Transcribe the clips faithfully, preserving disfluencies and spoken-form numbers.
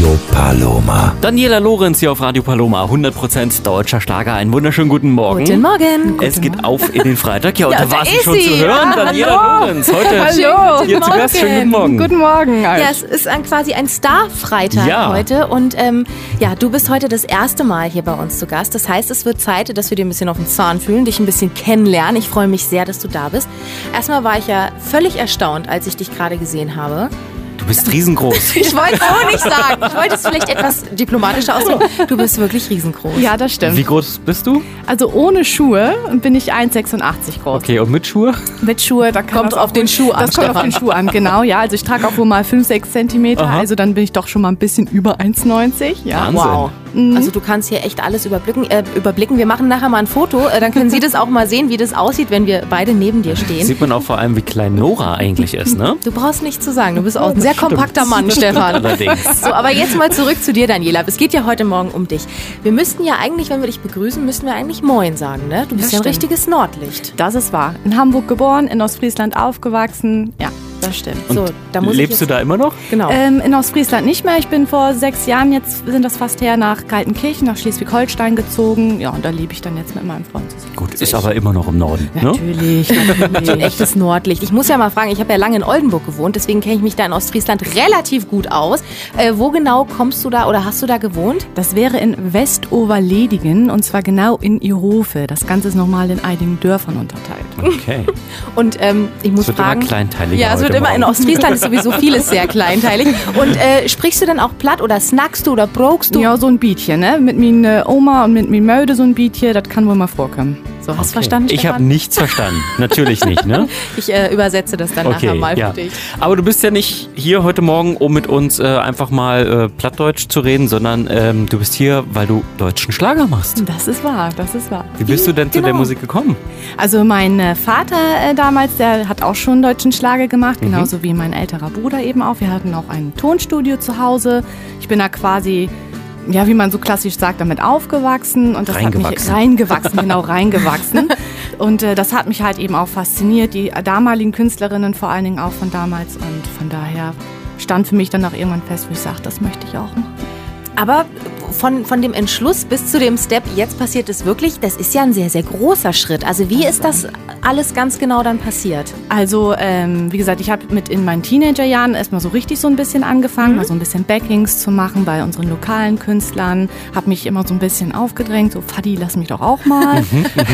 Radio Paloma. Daniela Lorenz hier auf Radio Paloma, hundert Prozent deutscher Schlager. Einen wunderschönen guten Morgen. Guten Morgen. Es Guten geht Morgen. auf in den Freitag. Ja, und Ja, da war da sie ist schon sie. zu hören. Ja, Daniela hallo. Lorenz, heute Hallo. hier zu Gast. Schönen guten Morgen. Guten Morgen. Ja, es ist ein, quasi ein Star-Freitag Ja. heute und ähm, ja, du bist heute das erste Mal hier bei uns zu Gast. Das heißt, es wird Zeit, dass wir dir ein bisschen auf den Zahn fühlen, dich ein bisschen kennenlernen. Ich freue mich sehr, dass du da bist. Erstmal war ich ja völlig erstaunt, als ich dich gerade gesehen habe. Du bist riesengroß. Ich wollte es auch nicht sagen. Ich wollte es vielleicht etwas diplomatischer ausdrücken. Du bist wirklich riesengroß. Ja, das stimmt. Wie groß bist du? Also ohne Schuhe bin ich eins Komma sechsundachtzig groß. Okay, und mit Schuhe? Mit Schuhe, da kann Kommt das auf auch den wohl- Schuh an, Das kommt auf Stefan. den Schuh an, genau. Ja, also ich trage auch wohl mal fünf, sechs Zentimeter. Aha. Also dann bin ich doch schon mal ein bisschen über eins Komma neunzig. Ja. Wahnsinn. Wow. Also du kannst hier echt alles überblicken. Äh, überblicken. Wir machen nachher mal ein Foto. Äh, dann können Sie das auch mal sehen, wie das aussieht, wenn wir beide neben dir stehen. Sieht man auch vor allem, wie klein Nora eigentlich ist, ne? Du brauchst nichts zu sagen. Du bist auch ein sehr kompakter Mann, Stefan. Allerdings. So, aber jetzt mal zurück zu dir, Daniela. Es geht ja heute Morgen um dich. Wir müssten ja eigentlich, wenn wir dich begrüßen, müssten wir eigentlich Moin sagen, ne? Du bist Das ja ein stimmt. richtiges Nordlicht. Das ist wahr. In Hamburg geboren, in Ostfriesland aufgewachsen. Ja, das stimmt. So, da muss ich Lebst jetzt, du da immer noch? Genau. Ähm, in Ostfriesland nicht mehr. Ich bin vor sechs Jahren, jetzt sind das fast her, nach Kaltenkirchen, nach Schleswig-Holstein gezogen. Ja, und da lebe ich dann jetzt mit meinem Freund zusammen. Gut, ist aber immer noch im Norden, ne? Natürlich, ein natürlich. echtes Nordlicht. Ich muss ja mal fragen, ich habe ja lange in Oldenburg gewohnt, deswegen kenne ich mich da in Ostfriesland relativ gut aus. Äh, wo genau kommst du da oder hast du da gewohnt? Das wäre in Westoverledigen und zwar genau in Ihofe. Das Ganze ist nochmal in einigen Dörfern unterteilt. Okay. Und ähm, ich muss Es wird fragen. immer kleinteiliger Ja, es wird heute immer in Morgen. Ostfriesland ist sowieso vieles sehr kleinteilig. Und äh, sprichst du dann auch platt oder snackst du oder brokst du? Ja, so ein Bietje, ne? Mit meiner Oma und mit mir Möde so ein Bietje, das kann wohl mal vorkommen. So, hast du Okay. verstanden, Ich habe Stefan? nichts verstanden. Natürlich nicht, ne? Ich äh, übersetze das dann nachher Okay, mal ja. für dich. Aber du bist ja nicht hier heute Morgen, um mit uns äh, einfach mal äh, Plattdeutsch zu reden, sondern ähm, du bist hier, weil du deutschen Schlager machst. Das ist wahr, das ist wahr. Wie bist du denn zu Genau. der Musik gekommen? Also mein äh, Vater äh, damals, der hat auch schon deutschen Schlager gemacht, genauso wie mein älterer Bruder eben auch. Wir hatten auch ein Tonstudio zu Hause. Ich bin da quasi, ja, wie man so klassisch sagt, damit aufgewachsen. Und das hat mich Reingewachsen. reingewachsen, genau, reingewachsen. Und äh, das hat mich halt eben auch fasziniert, die damaligen Künstlerinnen vor allen Dingen auch von damals. Und von daher stand für mich dann auch irgendwann fest, wo ich sage, das möchte ich auch machen. Aber von, von dem Entschluss bis zu dem Step, jetzt passiert es wirklich, das ist ja ein sehr, sehr großer Schritt. Also wie ist das alles ganz genau dann passiert? Also, ähm, wie gesagt, ich habe mit in meinen Teenagerjahren erstmal so richtig so ein bisschen angefangen, mal so ein bisschen Backings zu machen bei unseren lokalen Künstlern. Habe mich immer so ein bisschen aufgedrängt, so Fadi, lass mich doch auch mal.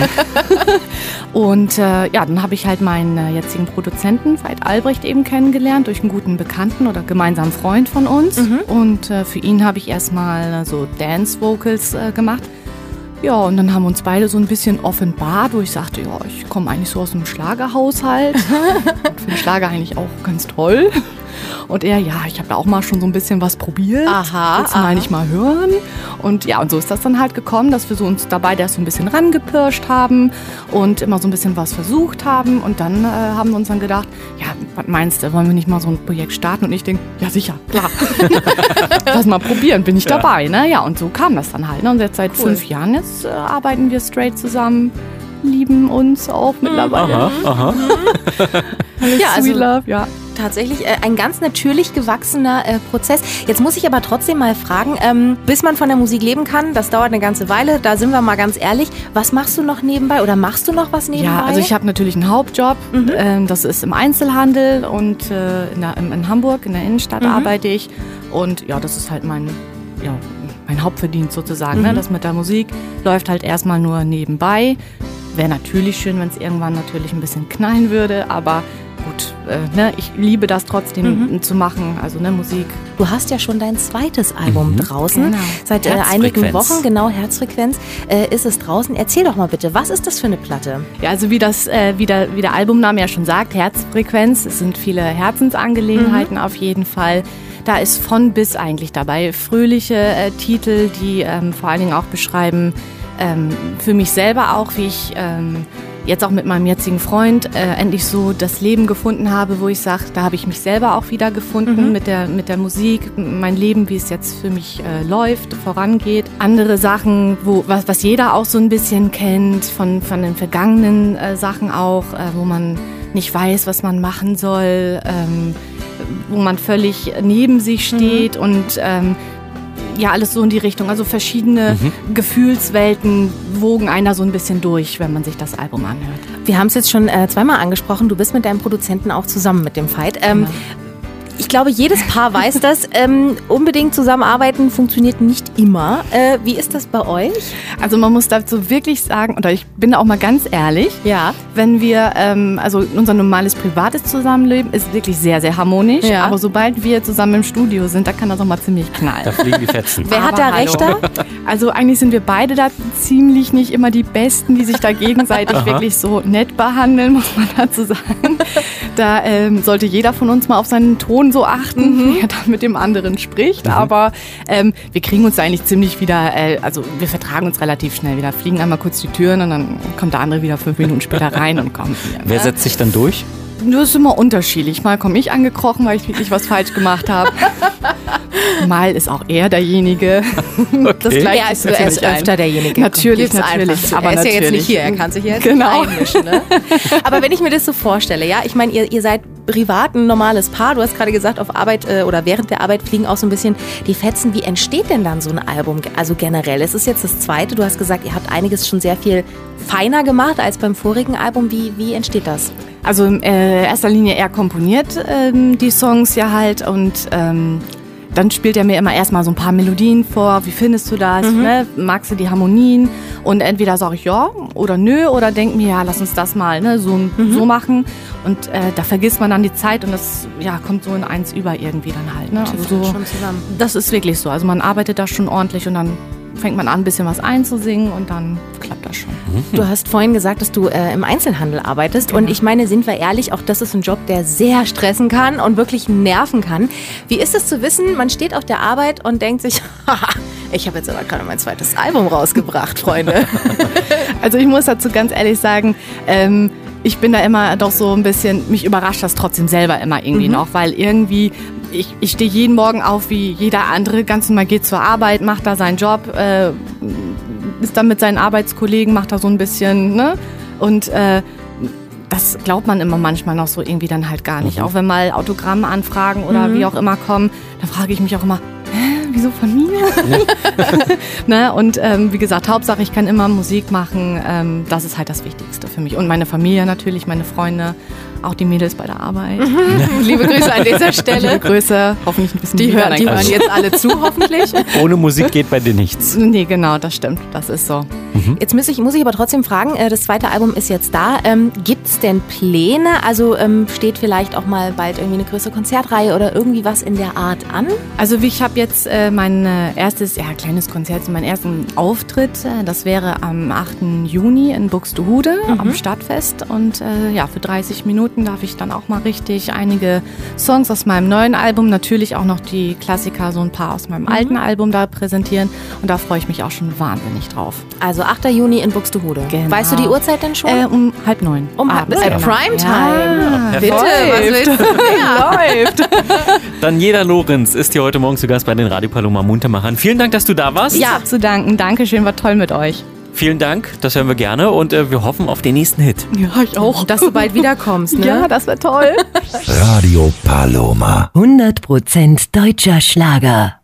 Und äh, ja, dann habe ich halt meinen äh, jetzigen Produzenten, Veit Albrecht, eben kennengelernt durch einen guten Bekannten oder gemeinsamen Freund von uns. Und äh, für ihn habe ich erstmal äh, so Dance-Vocals äh, gemacht. Ja, und dann haben wir uns beide so ein bisschen offenbart, wo ich sagte, ja, ich komme eigentlich so aus einem Schlagerhaushalt. Und finde Schlager eigentlich auch ganz toll. Und er, ja, ich habe da auch mal schon so ein bisschen was probiert. Aha, Willst du mal aha. nicht mal hören? Und ja, und so ist das dann halt gekommen, dass wir so uns dabei erst so ein bisschen rangepirscht haben und immer so ein bisschen was versucht haben. Und dann äh, haben wir uns dann gedacht, ja, was meinst du, wollen wir nicht mal so ein Projekt starten? Und ich denke, ja sicher, klar. Lass mal probieren, bin ich Ja. dabei. Ne? Ja, und so kam das dann halt. Ne? Und jetzt seit Cool. fünf Jahren jetzt äh, arbeiten wir straight zusammen, lieben uns auch mittlerweile. Aha, aha. Ja, also Sweet Love, ja. tatsächlich äh, ein ganz natürlich gewachsener äh, Prozess. Jetzt muss ich aber trotzdem mal fragen, ähm, bis man von der Musik leben kann, das dauert eine ganze Weile, da sind wir mal ganz ehrlich. Was machst du noch nebenbei oder machst du noch was nebenbei? Ja, also ich habe natürlich einen Hauptjob, ähm, das ist im Einzelhandel und äh, in, der, in, in Hamburg, in der Innenstadt arbeite ich und ja, das ist halt mein, ja, mein Hauptverdienst sozusagen. Ne? Das mit der Musik läuft halt erstmal nur nebenbei. Wäre natürlich schön, wenn es irgendwann natürlich ein bisschen knallen würde, aber gut, äh, ne, ich liebe das trotzdem zu machen, also ne, Musik. Du hast ja schon dein zweites Album draußen. Genau. Seit äh, einigen Herzfrequenz. Wochen, genau, Herzfrequenz, äh, ist es draußen. Erzähl doch mal bitte, was ist das für eine Platte? Ja, also wie, das, äh, wie, der, wie der Albumname ja schon sagt, Herzfrequenz, es sind viele Herzensangelegenheiten auf jeden Fall. Da ist von bis eigentlich dabei. Fröhliche äh, Titel, die ähm, vor allen Dingen auch beschreiben, ähm, für mich selber auch, wie ich ähm, jetzt auch mit meinem jetzigen Freund äh, endlich so das Leben gefunden habe, wo ich sage, da habe ich mich selber auch wieder gefunden Mhm. mit der, mit der Musik, mein Leben, wie es jetzt für mich äh, läuft, vorangeht. Andere Sachen, wo, was, was jeder auch so ein bisschen kennt, von, von den vergangenen äh, Sachen auch, äh, wo man nicht weiß, was man machen soll, ähm, wo man völlig neben sich steht. Mhm. Und ähm, ja, alles so in die Richtung. Also verschiedene mhm. Gefühlswelten wogen einer so ein bisschen durch, wenn man sich das Album anhört. Wir haben es jetzt schon äh, zweimal angesprochen. Du bist mit deinem Produzenten auch zusammen mit dem Veit. Ähm, ja. Ich glaube, jedes Paar weiß das. Ähm, unbedingt zusammenarbeiten funktioniert nicht immer. Äh, wie ist das bei euch? Also man muss dazu wirklich sagen, oder ich bin auch mal ganz ehrlich, ja. wenn wir, ähm, also unser normales privates Zusammenleben ist wirklich sehr, sehr harmonisch. Ja. Aber sobald wir zusammen im Studio sind, da kann das auch mal ziemlich knallen. Da fliegen die Fetzen. Wer hat da recht da? Also eigentlich sind wir beide da ziemlich nicht immer die Besten, die sich da gegenseitig wirklich so nett behandeln, muss man dazu sagen. Da ähm, sollte jeder von uns mal auf seinen Ton so achten, mhm. wie er dann mit dem anderen spricht. Mhm. Aber ähm, wir kriegen uns da eigentlich ziemlich wieder, äh, also wir vertragen uns relativ schnell wieder, fliegen einmal kurz die Türen und dann kommt der andere wieder fünf Minuten später rein und kommt wieder. Wer setzt sich dann durch? Das ist immer unterschiedlich. Mal komme ich angekrochen, weil ich wirklich was falsch gemacht habe. Mal ist auch er derjenige. Okay. Das gleiche er ist, er ist öfter derjenige. Natürlich, natürlich. Aber er ist natürlich. ja jetzt nicht hier, er kann sich jetzt genau. einmischen. Ne? Aber wenn ich mir das so vorstelle, ja, ich meine, ihr, ihr seid privat ein normales Paar. Du hast gerade gesagt, auf Arbeit äh, oder während der Arbeit fliegen auch so ein bisschen die Fetzen. Wie entsteht denn dann so ein Album? Also generell, es ist jetzt das zweite. Du hast gesagt, ihr habt einiges schon sehr viel feiner gemacht als beim vorigen Album. Wie, wie entsteht das? Also in äh, erster Linie er komponiert ähm, die Songs ja halt und ähm, dann spielt er mir immer erstmal so ein paar Melodien vor. Wie findest du das? Mhm. Ne? Magst du die Harmonien? Und entweder sage ich ja oder nö oder denke mir, ja, lass uns das mal ne, so, mhm. so machen. Und äh, da vergisst man dann die Zeit und das ja, kommt so in eins über irgendwie dann halt. Ne? Also so, schon zusammen. Das ist wirklich so. Also man arbeitet da schon ordentlich und dann fängt man an, ein bisschen was einzusingen und dann klappt das schon. Du hast vorhin gesagt, dass du äh, im Einzelhandel arbeitest genau. und ich meine, sind wir ehrlich, auch das ist ein Job, der sehr stressen kann und wirklich nerven kann. Wie ist es zu wissen, man steht auf der Arbeit und denkt sich, haha, ich habe jetzt aber gerade mein zweites Album rausgebracht, Freunde. Also ich muss dazu ganz ehrlich sagen, ähm, ich bin da immer doch so ein bisschen, mich überrascht das trotzdem selber immer irgendwie mhm. noch, weil irgendwie, ich, ich stehe jeden Morgen auf wie jeder andere, ganz normal geht zur Arbeit, macht da seinen Job, äh, ist dann mit seinen Arbeitskollegen, macht da so ein bisschen, ne? Und äh, das glaubt man immer manchmal noch so irgendwie dann halt gar nicht. Mhm. Auch wenn mal Autogrammanfragen oder mhm. wie auch immer kommen, dann frage ich mich auch immer, hä, wieso von mir? ne? Und ähm, wie gesagt, Hauptsache ich kann immer Musik machen, ähm, das ist halt das Wichtigste für mich. Und meine Familie natürlich, meine Freunde, auch die Mädels bei der Arbeit. Mhm. Liebe Grüße an dieser Stelle. Liebe Grüße, hoffentlich ein bisschen Die, hören, die hören jetzt alle zu, hoffentlich. Ohne Musik geht bei dir nichts. Nee, genau, das stimmt, das ist so. Mhm. Jetzt muss ich, muss ich aber trotzdem fragen, das zweite Album ist jetzt da. Ähm, gibt es denn Pläne? Also ähm, steht vielleicht auch mal bald irgendwie eine größere Konzertreihe oder irgendwie was in der Art an? Also ich habe jetzt äh, mein äh, erstes, ja, kleines Konzert, meinen ersten Auftritt. Äh, das wäre am achten Juni in Buxtehude mhm. am Stadtfest. Und äh, ja, für dreißig Minuten darf ich dann auch mal richtig einige Songs aus meinem neuen Album, natürlich auch noch die Klassiker, so ein paar aus meinem mhm. alten Album da präsentieren. Und da freue ich mich auch schon wahnsinnig drauf. Also achter Juni in Buxtehude. Genau. Weißt du die Uhrzeit denn schon? Äh, um halb neun. Um halb neun. Genau. Primetime. Ja, bitte, was willst du mehr? Läuft. Daniela Lorenz ist hier heute Morgen zu Gast bei den Radio Paloma Muntermachern. Vielen Dank, dass du da warst. Ja, zu danken. Dankeschön, war toll mit euch. Vielen Dank, das hören wir gerne und äh, wir hoffen auf den nächsten Hit. Ja, ich auch. Dass du bald wiederkommst, ne? Ja, das wäre toll. Radio Paloma. hundert Prozent deutscher Schlager.